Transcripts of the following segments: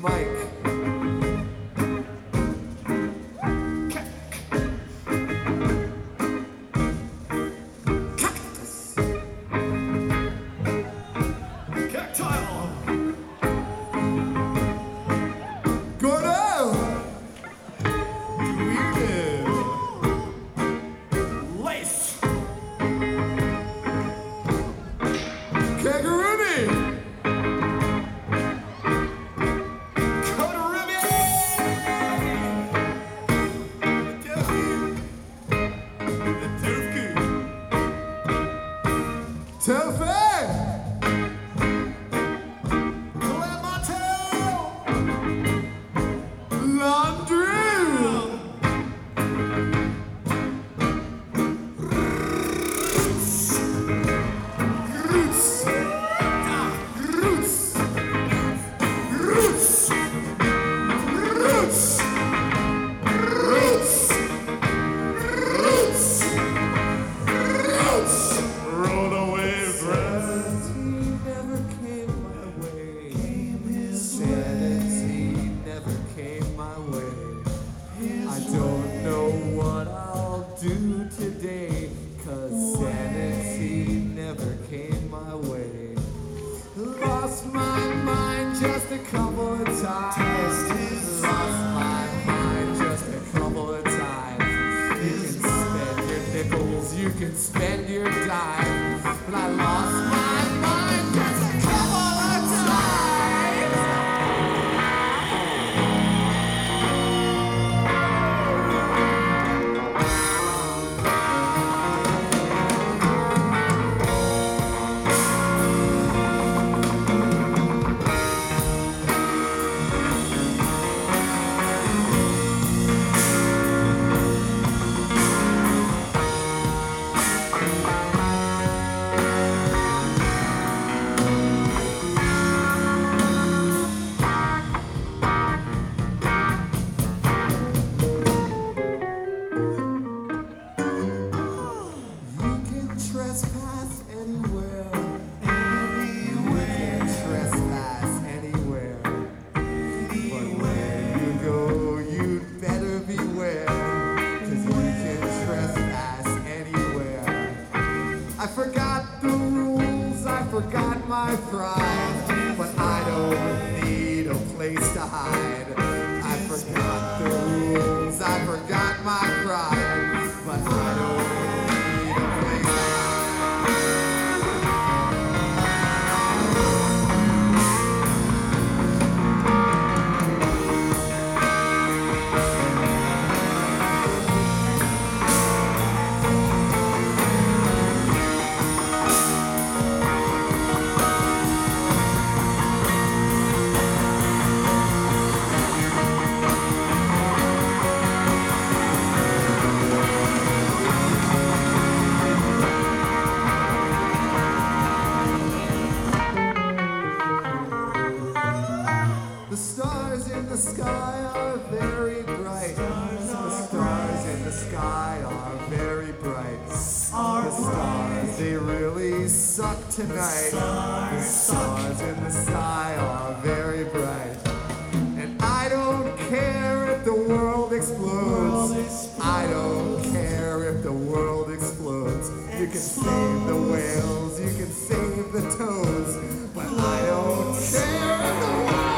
Mike. Tonight, the stars in the sky are very bright. And I don't care if the world explodes. I don't care if the world explodes. You can save the whales, you can save the toads, but I don't care if the world explodes.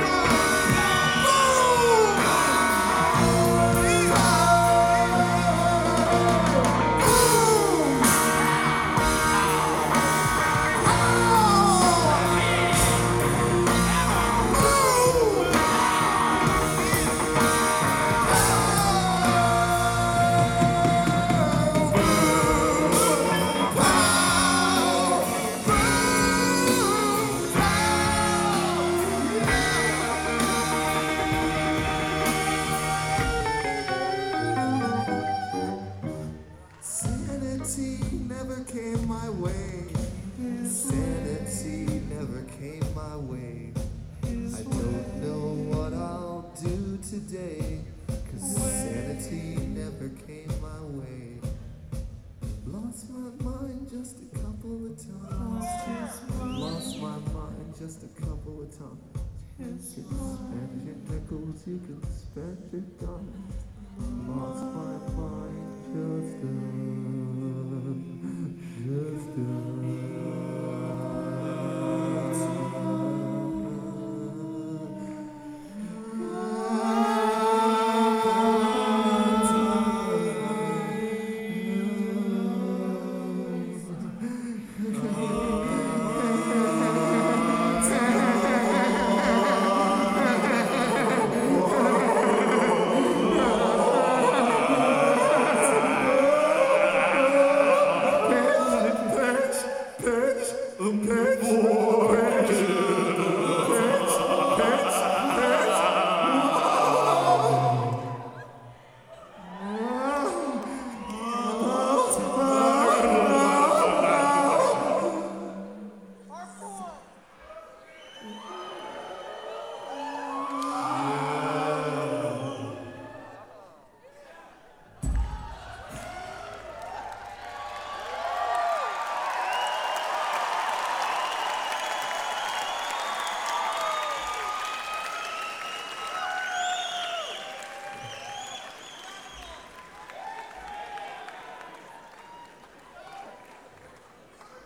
Today, 'cause sanity never came my way. Lost my mind just a couple of times. Lost my mind just a couple of times. chemicals you can spend it on. Lost my mind just a